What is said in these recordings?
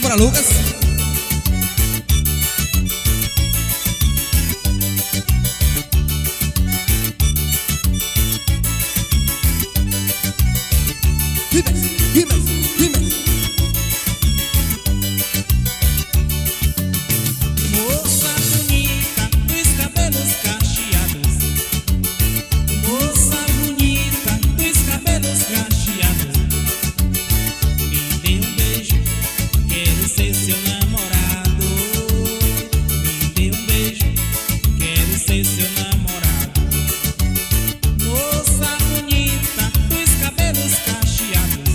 para Lucas. Moça bonita dos cabelos cacheados, moça bonita dos cabelos cacheados, me dê um beijo, quero ser seu namorado. Me dê um beijo, quero ser seu namorado. Moça bonita dos cabelos cacheados,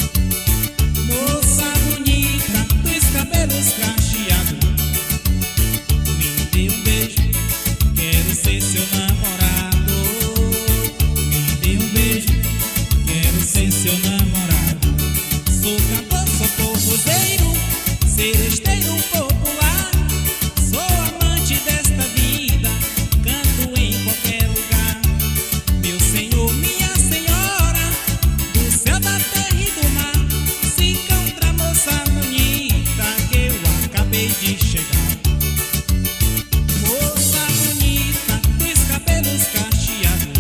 moça bonita dos cabelos cacheados, me dê um beijo, quero ser seu namorado. Me dê um beijo, quero ser seu namorado. Sou cantor, sou forrozeiro, seresteiro popular. Sou amante desta vida, canto em qualquer lugar. Meu senhor, minha senhora, do céu, da terra e do mar, se encontra moça bonita que eu acabei de chegar. Moça bonita dos cabelos cacheados,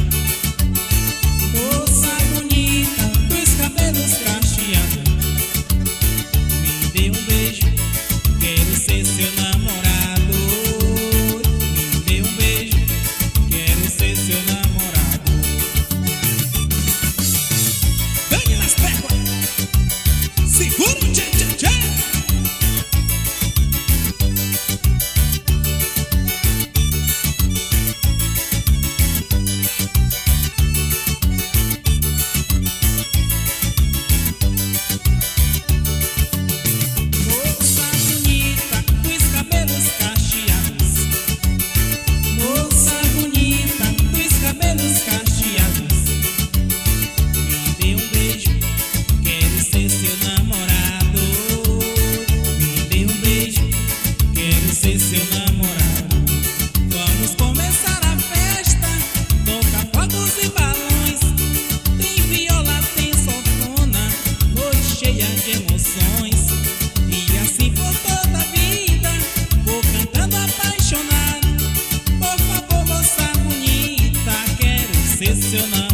moça bonita dos cabelos cacheados, me dê um beijo, quero ser seu namorado. Me dê um beijo, quero ser seu namorado. Ganhe nas pérolas. Segura o tchê, tchê, tchê. Moça bonita dos cabelos cacheados, moça bonita dos cabelos cacheados, me dê um beijo, quero ser seu namorado. Me dê um beijo, quero ser seu namorado. Vamos começar a festa, toca fogos e balões. Tem viola, tem sanfona, noite cheia de emoções. E assim por toda a vida, vou cantando apaixonado. Por favor, moça bonita, quero ser seu namorado.